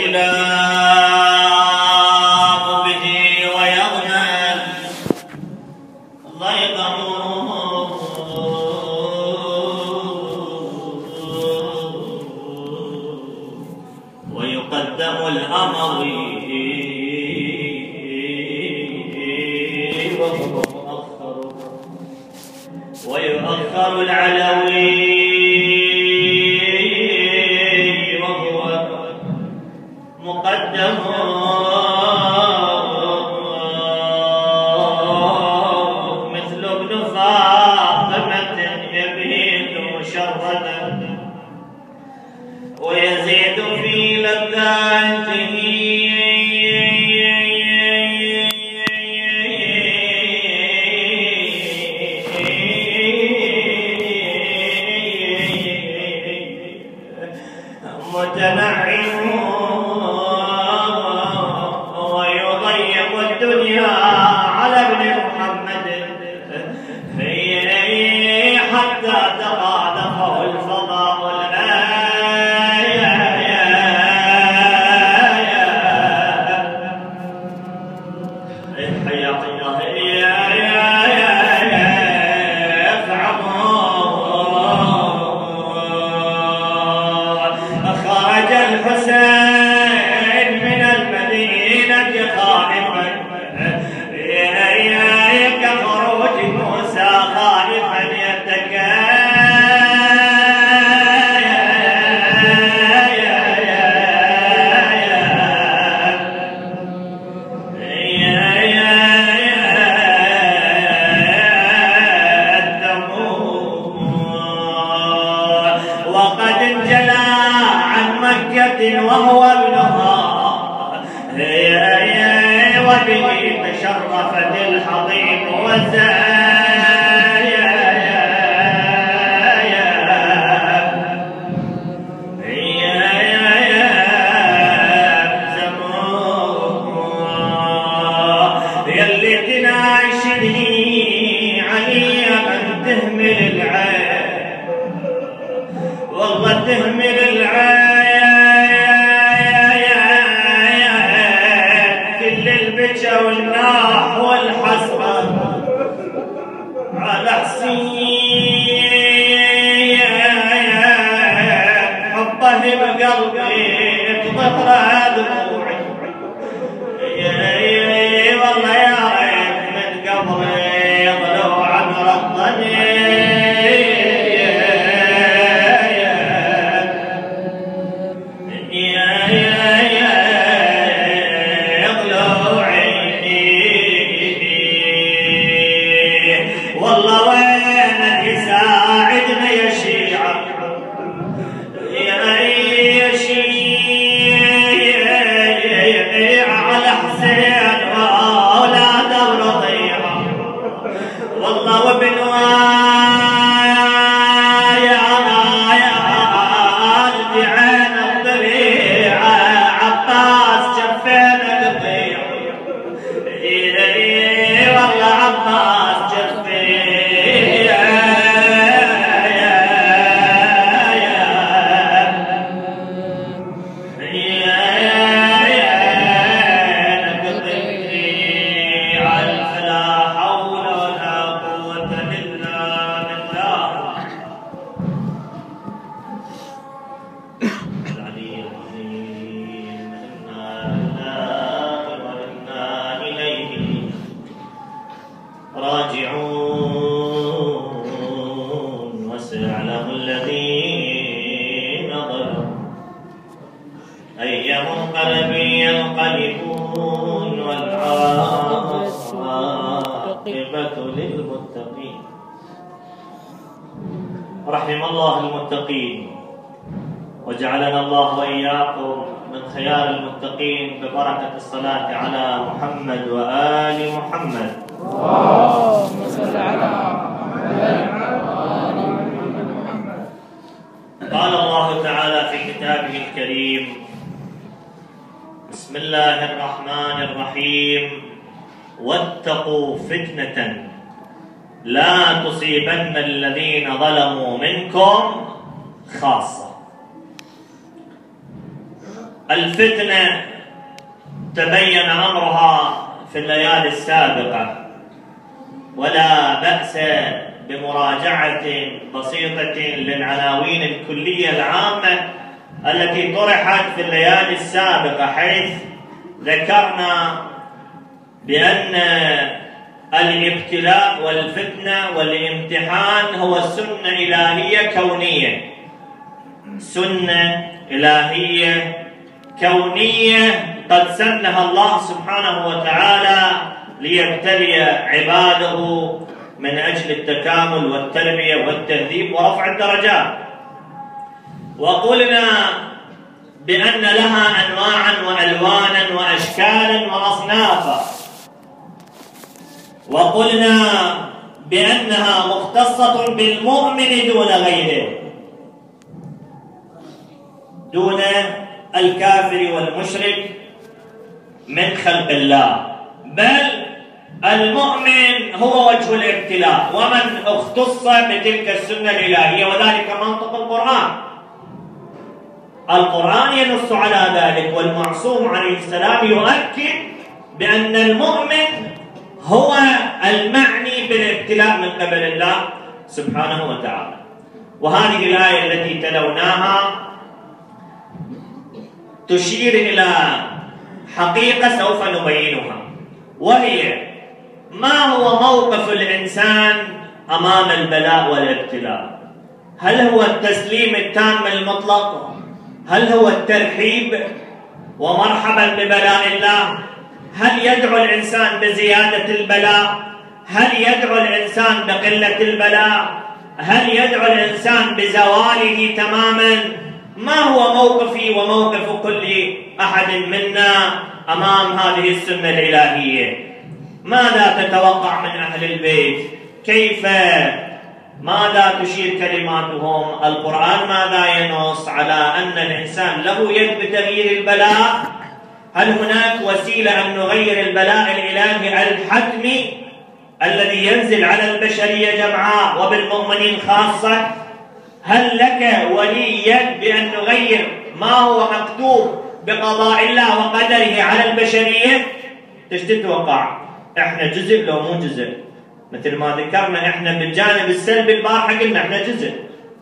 ويلام به ويغنم ضيقه ويقدم الأموي ويؤخر العلوي وهو مقدم مثل ابن فاطمة يبيت مشردا ويزيد في لذاته متنعم ويضيق الدنيا على ابن محمد حتى تقاذفه الفضاء الحسين من المدينة خائفا كخروج موسى خائفا وقد انجلى عن مكة وهو ابنها وبه تشرفت الحضيض يلي تناشدني علي من تهمل العين والله تهمل العين كل البكا والناح والحسرة على حسين حطه بقلبي تضطر دموعي والله يا ريت من قبري ضلوع مرضني والله وين يساعدنا يا شيعة يا شيعة على حسين وأولاد الرضيعة والله وابن يا والدي عين الضريعة عباس شفينا الضيعة والله عباس راجعون وسيعلم الذين ظلموا أي منقلب ينقلبون والعاقبة للمتقين. رحم الله المتقين وجعلنا الله وإياكم من خيار المتقين ببركة الصلاة على محمد وآل محمد. اللهم صل على محمد. قال الله تعالى في كتابه الكريم: بسم الله الرحمن الرحيم: واتقوا فتنة لا تصيبن الذين ظلموا منكم خاصة. الفتنة تبين أمرها في الليالي السابقة، ولا بأس بمراجعة بسيطة للعناوين الكلية العامة التي طرحت في الليالي السابقة، حيث ذكرنا بأن الابتلاء والفتنة والامتحان هو سنة إلهية كونية، سنة إلهية كونية قد سنها الله سبحانه وتعالى ليبتلي عباده من أجل التكامل والتربية والتهذيب ورفع الدرجات. وقلنا بأن لها أنواعا وألوانا وأشكالا وأصنافا، وقلنا بأنها مختصة بالمؤمن دون غيره، دون الكافر والمشرك من خلق الله، بل المؤمن هو وجه الابتلاء ومن اختص بتلك السنة الإلهية، وذلك منطق القرآن. القرآن ينص على ذلك، والمعصوم عليه السلام يؤكد بأن المؤمن هو المعني بالابتلاء من قبل الله سبحانه وتعالى. وهذه الآية التي تلوناها تشير إلى حقيقة سوف نبينها، وهي ما هو موقف الإنسان أمام البلاء والابتلاء؟ هل هو التسليم التام المطلق؟ هل هو الترحيب ومرحبا ببلاء الله؟ هل يدعو الإنسان بزيادة البلاء؟ هل يدعو الإنسان بقلة البلاء؟ هل يدعو الإنسان بزواله تماما؟ ما هو موقفي وموقف كل أحد منا أمام هذه السنة الإلهية؟ ماذا تتوقع من أهل البيت؟ كيف؟ ماذا تشير كلماتهم؟ القرآن ماذا ينص على أن الإنسان له يد بتغيير البلاء؟ هل هناك وسيلة أن نغير البلاء الإلهي الحتمي الذي ينزل على البشرية جمعاء وبالمؤمنين خاصة؟ هل لك ولي يد بأن نغير ما هو مكتوب بقضاء الله وقدره على البشرية؟ ايش تتوقع؟ احنا جزء لو مو جزء؟ مثل ما ذكرنا احنا بالجانب السلبي البارحة قلنا احنا جزء.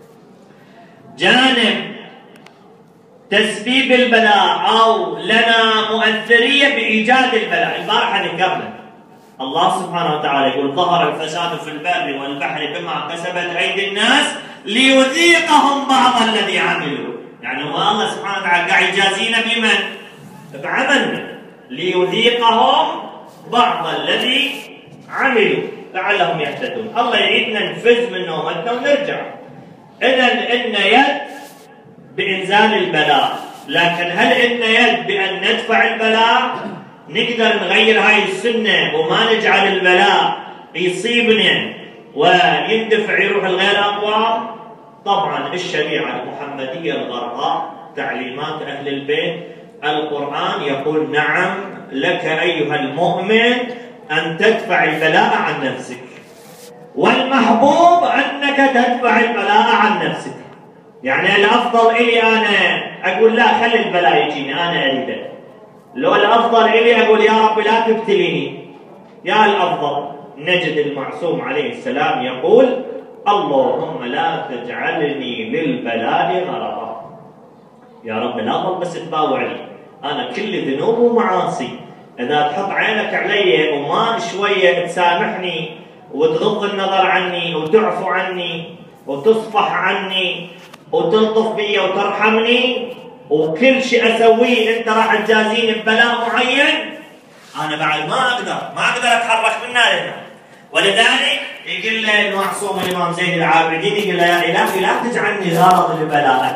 جانب تسبيب البلاء أو لنا مؤثرية بإيجاد البلاء، البارحة ذكرنا الله سبحانه وتعالى يقول ظهر الفساد في البر والبحر بما كسبت أيدي الناس ليذيقهم بعض الذي عملوا. يعني هو الله سبحانه وتعالى قاعد يجازينا بمن؟ بعملنا، ليذيقهم بعض الذي عملوا لعلهم يهتدون. الله يعيدنا نفز من نومتنا ونرجع. إذن إن يد بإنزال البلاء، لكن هل إن يد بأن ندفع البلاء؟ نقدر نغير هاي السنة وما نجعل البلاء يصيبنا ويندفع يروح الغير أقوى؟ طبعا الشريعة المحمدية الغراء تعليمات أهل البيت، القرآن يقول نعم لك أيها المؤمن أن تدفع البلاء عن نفسك، والمحبوب أنك تدفع البلاء عن نفسك. يعني الأفضل إلي أنا أقول لا خلي البلاء يجيني أنا أريده، لو الأفضل إلي أقول يا رب لا تبتليني. يا الأفضل نجد المعصوم عليه السلام يقول اللهم لا تجعلني للبلاء غرضا. يا رب لا ظل بس تباوع لي، أنا كل ذنوب ومعاصي، إذا تحط عينك علي وما شوية تسامحني وتغض النظر عني وتعفو عني وتصفح عني وتلطف بي وترحمني وكل شيء أسويه أنت راح تجازيني ببلاء معين، أنا بعد ما أقدر أتحرك من هنا. ولذلك يقول له المعصوم الإمام زين العابدين يقول له يا إلهي لا تجعلني غرض لبلائك،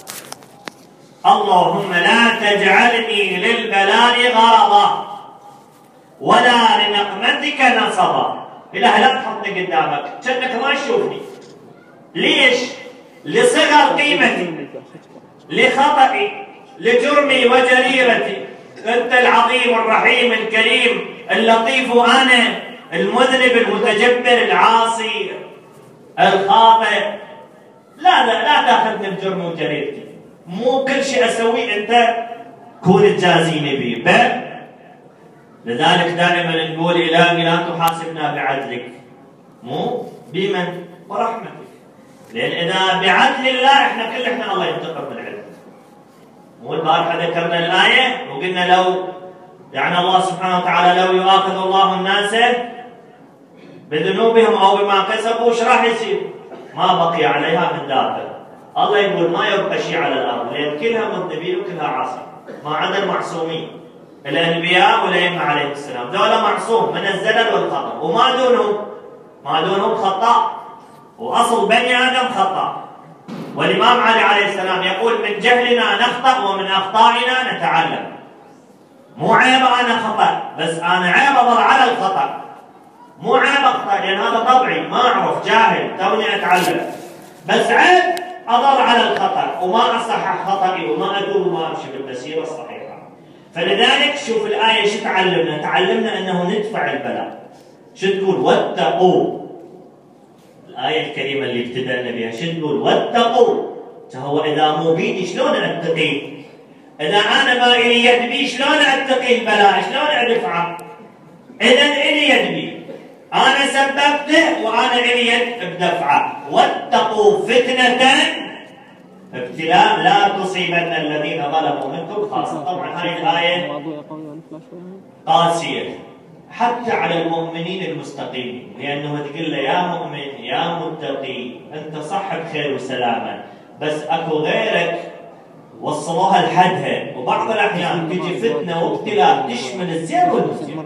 اللهم لا تجعلني للبلاء غرضا ولا لنقمتك نصبا. إله لا تحطني قدامك كأنك ما تشوفني. ليش؟ لصغر قيمتي، لخطئي، لجرمي وجريرتي. أنت العظيم الرحيم الكريم اللطيف، وأنا المذنب المتجبر العاصي الخاطئ. لا تأخذني بجرمي وجريرتي، مو كل شيء أسويه أنت كون تجازيني به، بل لذلك دائما نقول إلهي لا تحاسبنا بعدلك، مو بمن؟ ورحمتك. لأن إذا بعدل الله احنا الله ينتقم من عدل. مو البارحة ذكرنا الآية وقلنا لو يعني الله سبحانه وتعالى لو يؤاخذ الله الناس بذنوبهم أو بما كسبوا وش راح يصير؟ ما بقي عليها من دابة. الله يقول ما يبقى شيء على الأرض، لأن كلها مذنبين وكلها عاصين، ما عدا المعصومين الأنبياء والأئمة عليهم السلام، ذولا معصوم من الزلل والخطأ، وما دونهم خطأ، وأصل بني آدم خطأ. والإمام علي عليه السلام يقول من جهلنا نخطأ ومن أخطائنا نتعلم. مو عيب أنا خطأ، بس أنا عيب أضل على الخطأ، مو عيب أخطأ لأن هذا طبعي، ما أعرف، جاهل توني أتعلم، بس عيب أضل على الخطأ وما أصحح خطأي وما أدور وما أمشي بالمسيرة الصحيحة. فلذلك شوف الآية شو تعلمنا؟ تعلمنا أنه ندفع البلاء. شو تقول؟ واتقوا. الآية الكريمة اللي ابتدأنا بها شو تقول؟ واتقوا. فهو إذا مو بيدي شلون أتقي؟ إذا أنا ما إلي يد بي شلون أتقي البلاء؟ شلون أدفعه؟ إذا إلي يد بي، أنا سببته وأنا إلي يد بدفعه. واتقوا فتنة ابتلاء لا تصيبن الذين ظلموا منكم خاصة. طبعا هذه الآية قاسية حتى على المؤمنين المستقيمين، لأنه تقول له يا مؤمن يا متقي أنت صاحب خير وسلامة، بس أكو غيرك وصلوها لحدها، وبعض الأحيان تجي فتنة وابتلاء تشمل الزين والمسيء.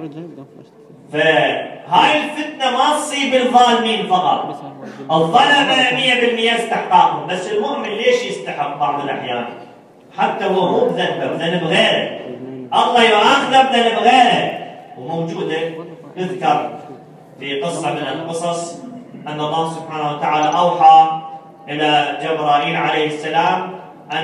فهاي الفتنة ما تصيب الظالمين فقط، الظلمة 100% استحقاقهم، بس المؤمن ليش يستحق بعض الأحيان؟ حتى هو مو بذنبه، بذنب غيره، الله يؤاخذه بذنب غيره. وموجودة يذكر في قصة من القصص أن الله سبحانه وتعالى أوحى إلى جبرائيل عليه السلام أن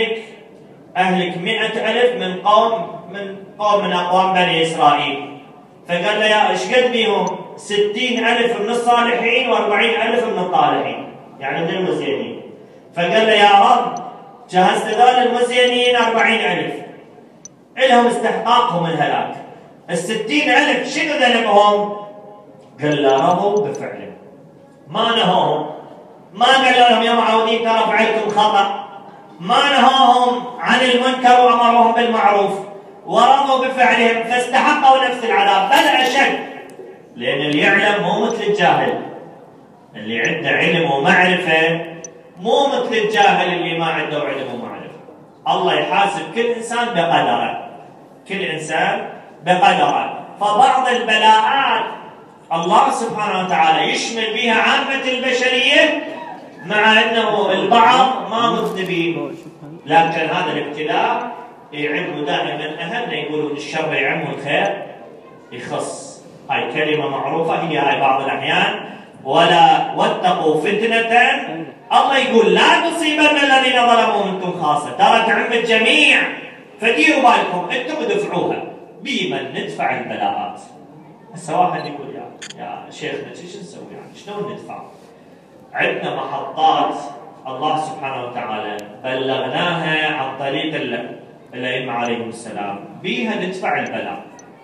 أهلك 100,000 من قوم من أقوام بني إسرائيل. فقال له يا إيش قد بيهم؟ 60,000 من الصالحين و40,000 من الطالحين، يعني من المزينين. فقال له يا رب جهزت ذول المزينين 40,000 إلهم استحقاقهم الهلاك، 60,000 شنو ذنبهم؟ قال له رضوا بفعله، ما نهوهم، ما قال لهم يا معودين ترى فعلتم خطأ، ما نهاهم عن المنكر وأمرهم بالمعروف ورضوا بفعلهم فاستحقوا نفس العذاب، بل أشد، لأن اللي يعلم مو مثل الجاهل، اللي عنده علم ومعرفة مو مثل الجاهل اللي ما عنده علم ومعرفة. الله يحاسب كل إنسان بقدره، كل إنسان بقدره. فبعض البلاءات الله سبحانه وتعالى يشمل بها عامة البشرية، مع أنه البعض ما مذنبين، لكن هذا الابتلاء يعم دائما أهلنا يقولون الشر يعم والخير يخص. هاي كلمة معروفة هي بعض الأحيان. ولا واتقوا فتنة، الله يقول لا تصيبن الذين ظلموا منكم خاصة، ترى تعم الجميع، فديروا بالكم انتم ادفعوها. بمن ندفع البلاءات؟ هسه واحد يقول يا شيخنا شو نسوي يعني؟ شلون ندفع؟ عندنا محطات الله سبحانه وتعالى بلغناها عن طريق الأئمة عليهم السلام، بيها ندفع البلاء.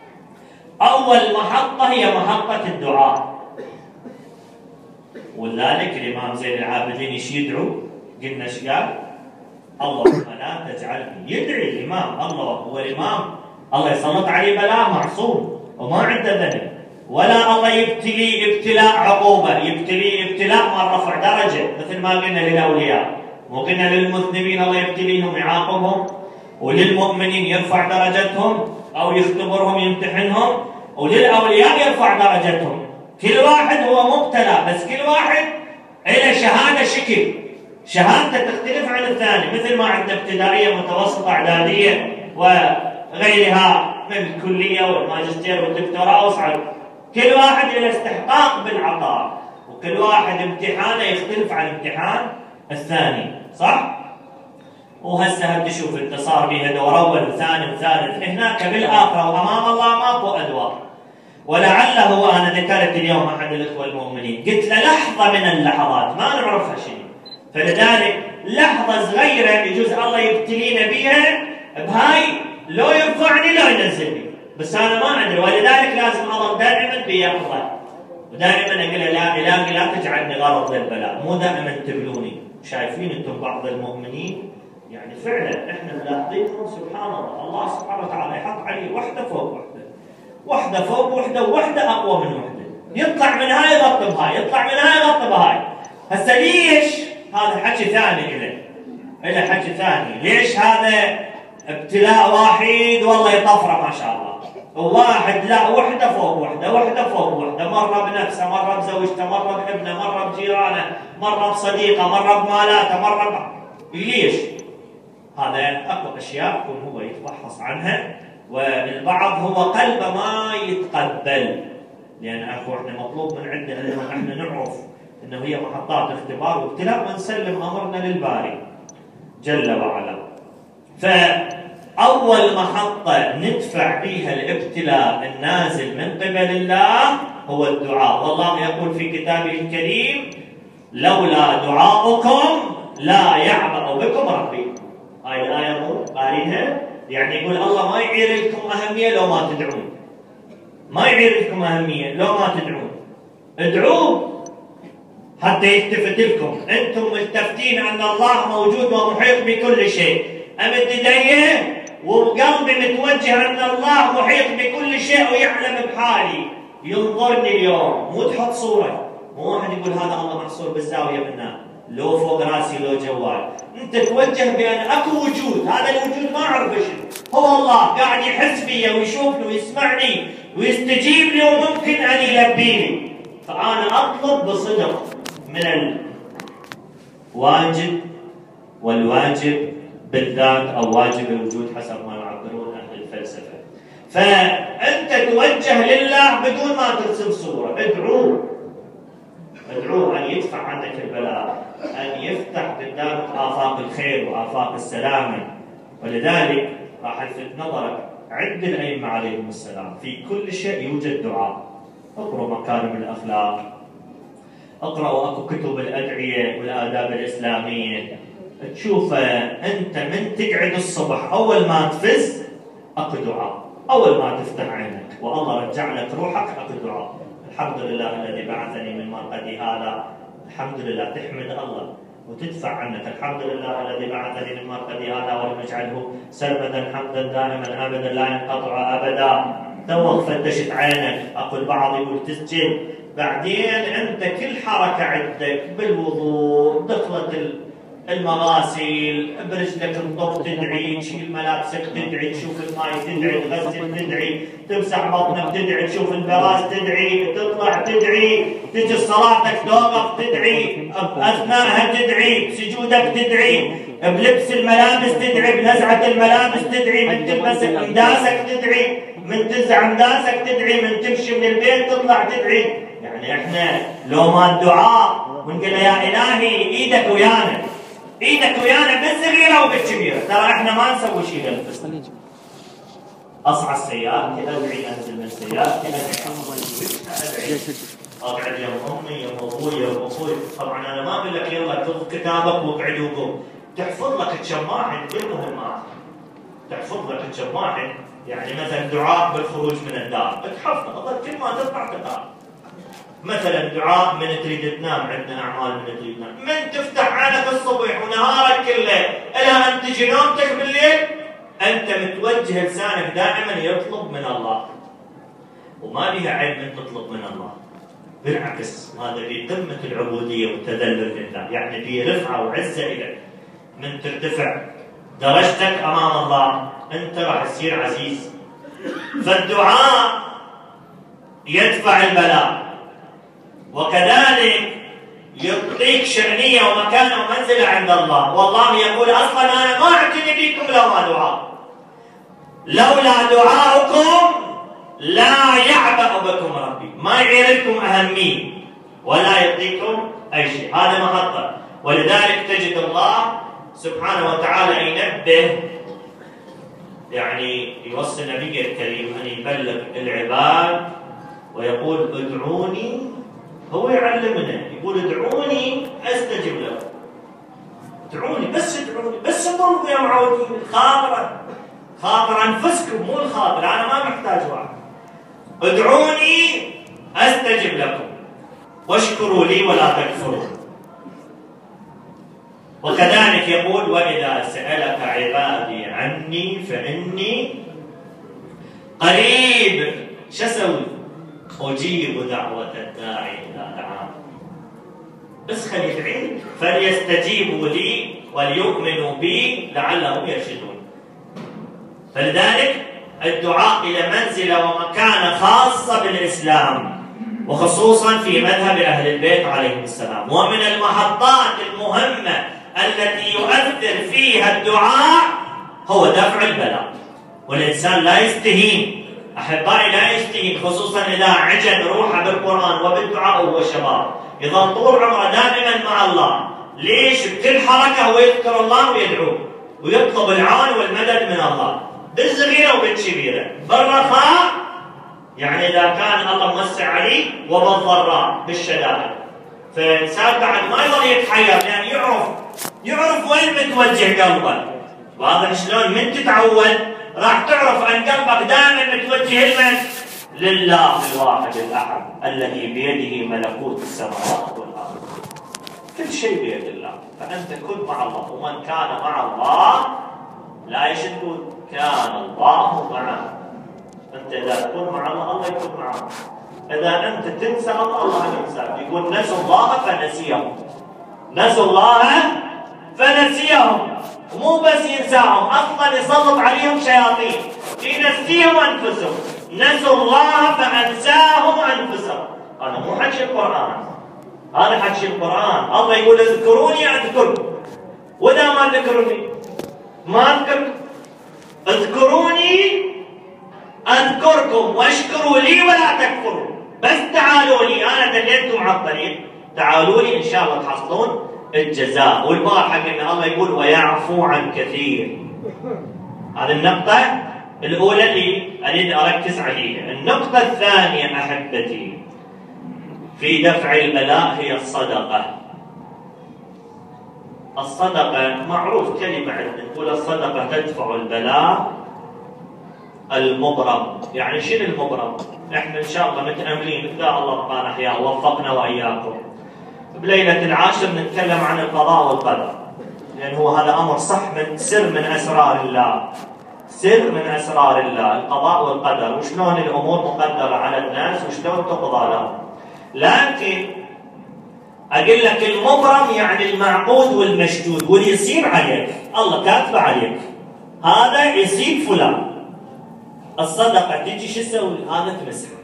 أول محطة هي محطة الدعاء، ولذلك الإمام زين العابدين يدعو، قلنا ايش قال؟ اللهم لا تجعلني، يدعي الإمام، الله هو الإمام، الله يسلط عليه بلاء، معصوم وما عنده ذنب، ولا الله يبتلي ابتلاء عقوبة، يبتلي ابتلاء ما رفع درجة، مثل ما قلنا للأولياء، وقلنا للمذنبين الله يبتليهم يعاقبهم، وللمؤمنين يرفع درجتهم أو يختبرهم يمتحنهم، وللأولياء يرفع درجتهم. كل واحد هو مبتلى، بس كل واحد له شهادة شكل، شهادته تختلف عن الثاني، مثل ما عندنا ابتدائية متوسطة إعدادية وغيرها من الكلية والماجستير والدكتوراه وصعد، كل واحد له استحقاق بالعطاء، وكل واحد امتحانه يختلف عن امتحان الثاني، صح؟ وهسه تشوف انت صار بها دور اول وثاني وثالث، هناك بالاخره وامام الله ماكو ادوار. ولعله وانا ذكرت اليوم احد الاخوه المؤمنين، قلت له لحظه من اللحظات ما نعرفها شيء، فلذلك لحظه صغيره يجوز الله يبتلينا بها بهاي لو ينفعني لا ينزلني، بس انا ما ادري، ولذلك لازم اظل دائما بيقظه، ودائما اقول لا الهي لا تجعلني غرض للبلاء، مو دائما تبلوني. شايفين انتم بعض المؤمنين يعني فعلا احنا ملاحظينهم سبحان الله، الله سبحانه وتعالى يحط عليه وحده فوق وحده، وحده فوق وحده، وحده اقوى من وحده، يطلع من هاي يغطي بهاي، يطلع من هاي يغطي بهاي. هسه ليش؟ هذا حكي ثاني إلى حكي ثاني. ليش هذا ابتلاء واحد والله يطفره ما شاء الله، وواحد لا وحده فوق وحده، وحده فوق وحده، مره بنفسه، مره بزوجته، مره بابنه، مره بجيرانه، مره بصديقه، مره بمالاته، مره ليش؟ هذا اكو اشياء يكون هو يتفحص عنها، والبعض هو قلبه ما يتقبل، لان اخو احنا مطلوب من عندنا انه احنا نعرف انه هي محطات اختبار وابتلاء، ونسلم امرنا للباري جل وعلا. فاول محطه ندفع بها الابتلاء النازل من قبل الله هو الدعاء، والله يقول في كتابه الكريم: لولا دعاؤكم لا يعبأ بكم ربي. هاي الآية مو قارينها؟ يعني يقول الله ما يعير لكم أهمية لو ما تدعون، ما يعير لكم أهمية لو ما تدعون، ادعوه حتى يلتفت لكم. أنتم ملتفتين أن الله موجود ومحيط بكل شيء، أمد يدي وقلبي متوجه أن الله محيط بكل شيء ويعلم بحالي، ينظرني اليوم. مو تحط صورة، مو واحد يقول هذا الله محصور بالزاوية منا، لو فوق راسي لو جوال. انت توجه بان اكو وجود، هذا الوجود ما اعرف ايش هو، الله قاعد يحس بي ويشوفني ويسمعني ويستجيب لي وممكن ان يلبيني. فانا اطلب بصدق من الواجب، والواجب بالذات او واجب الوجود حسب ما يعبرون اهل الفلسفه. فانت توجه لله بدون ما ترسم صوره، ادعوه أن يدفع عنك البلاء، أن يفتح قدامك آفاق الخير وآفاق السلامة. ولذلك راح الفت نظرك عند الأئمة عليهم السلام في كل شيء يوجد دعاء. اقرأوا مكارم الأخلاق، اقرأوا أكو كتب الأدعية والآداب الإسلامية، تشوف أنت من تقعد الصبح أول ما تفز أكو دعاء، أول ما تفتح عينك والله رجع لك روحك أكو دعاء. الحمد لله الذي بعثني من مرقدي هذا، الحمد لله تحمد الله وتدفع عنك. الحمد لله الذي بعثني من مرقدي هذا ولم يجعله سرمدا حمدا دائما ابدا لا ينقطع ابدا. توك فتشت عينك، اقول بعض يقول تسجل، بعدين انت كل حركه عندك بالوضوء، دخلت المغاسل، برجلك تنطف تدعي، تشيل ملابسك تدعي، تشوف الماء تدعي، تغسل تدعي، تمسح بطنك تدعي، تشوف البراز تدعي، تطلع تدعي، تجي صلاتك توقف تدعي، اثناءها تدعي، سجودك تدعي، بلبس الملابس تدعي، بنزعه الملابس تدعي، من تلبس انداسك تدعي، من تنزع انداسك تدعي، من تمشي من البيت تطلع تدعي. يعني احنا لو ما الدعاء ونقول يا الهي ايدك ويانا، ايدك ويانا بالصغيره وبالكبيره، ترى احنا ما نسوي شيء للفصل. اصعد سيارتي ادعي، انزل من سيارتي ادعي، اقعد يم امي يم ابوي يم اخوي. طبعا انا ما اقول لك يلا خذ كتابك واقعد وقوم، تحفظ لك تشماحن بالمهمات، تحفظ لك تشماحن. يعني مثلا دعاء بالخروج من الدار تحفظ، كل ما تطلع تقرا. مثلا دعاء من تريد تنام، عندنا اعمال من تريد تنام، من تفتح عينك الصبح ونهارك كله الى ان تجي نومتك بالليل، انت متوجه لسانك دائما يطلب من الله، وما بها عيب من تطلب من الله، بالعكس هذا بقمه العبوديه والتذلل لله، يعني في رفعه وعزه الك. من ترتفع درجتك امام الله انت راح تصير عزيز. فالدعاء يدفع البلاء، وكذلك يعطيك شأنية ومكانة ومنزلة عند الله. والله يقول أصلا أنا ما أعتني بكم لولا دعاء، لولا دعاؤكم لا يعبأ بكم ربي، ما يعير لكم أهمية ولا يعطيكم أي شيء. هذا محطة. ولذلك تجد الله سبحانه وتعالى ينبه، يعني يوصي النبي الكريم أن يبلغ العباد ويقول ادعوني، هو يعلمنا يقول ادعوني استجب لكم، ادعوني بس ادعوني بس، اطلبوا يا معودين الخاطره، خاطر أنفسكم مو الخاطر، أنا ما محتاج واحد. ادعوني أستجب لكم واشكروا لي ولا تكفرون. وكذلك يقول وإذا سألك عبادي عني فإني قريب. شو أسوي؟ أجيب دعوة الداعي إذا دعان. بس خلي يدعي، فليستجيبوا لي وليؤمنوا بي لعلهم يرشدون. فلذلك الدعاء إلى منزلة ومكانة خاصة بالإسلام، وخصوصا في مذهب أهل البيت عليهم السلام. ومن المحطات المهمة التي يؤثر فيها الدعاء هو دفع البلاء. والإنسان لا يستهين، أحبائي لا يستهين، خصوصا إذا عجن روحه بالقرآن وبالدعاء وهو شباب، يظل طول عمره دائما مع الله. ليش؟ بكل حركة هو يذكر الله ويدعو ويطلب العون والمدد من الله، بالصغيرة وبالكبيرة، بالرخاء يعني إذا كان الله موسع عليه، وبالضراء بالشدائد. فالإنسان بعد ما يظل يتحير، لأن يعرف وين متوجه قلبه. واضح شلون؟ من تتعود راح تعرف أن قلبك دائما متوجه لمن؟ لله الواحد الأحد الذي بيده ملكوت السماوات والأرض. كل شيء بيد الله، فأنت كن مع الله. ومن كان مع الله لا يشرك كان الله معه. أنت إذا تكون مع الله، الله يكون معك. إذا أنت تنسى الله، الله ينساك. يقول نسوا الله فنسيهم. نسوا الله فنسيهم. ومو بس ينساهم، أصلا يسلط عليهم شياطين ينسيهم أنفسهم. نسوا الله فأنساهم أنفسهم. هذا مو حكي القرآن، هذا حكي القرآن. الله يقول اذكروني أذكركم، وإذا ما ذكروني ما أذكركم. اذكروني أذكركم واشكروا لي ولا تكفروا. بس تعالوا لي، أنا دليتكم على الطريق، تعالوا لي إن شاء الله تحصلون الجزاء. والبارحة قلنا الله يقول ويعفو عن كثير. هذه النقطة الأولى اللي أريد أركز عليها. النقطة الثانية أحبتي في دفع البلاء هي الصدقة. الصدقة معروف كلمة عندنا نقول الصدقة تدفع البلاء. المبرم يعني شنو المبرم؟ احنا ان شاء الله متأملين إذا الله بقانا أحياء ووفقنا وإياكم بليلة العاشر نتكلم عن القضاء والقدر، لأن هو هذا أمر صح من سر من أسرار الله، سر من أسرار الله القضاء والقدر، وشلون الأمور مقدرة على الناس وشلون تقضى لهم. لكن أقول لك المبرم يعني المعقود والمشدود واللي يصير عليك، الله كاتبه عليك هذا يصيب فلان. الصدقة تجي شو تسوي؟ هذا تمسحه.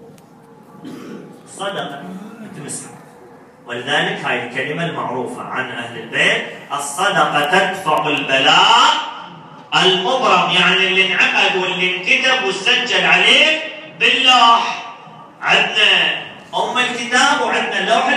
الصدقة تمسحه. ولذلك هاي الكلمة المعروفة عن أهل البيت، الصدقة تدفع البلاء. المبرم يعني اللي انعقد واللي انكتب وسجل عليه باللوح. عندنا أم الكتاب وعندنا اللوح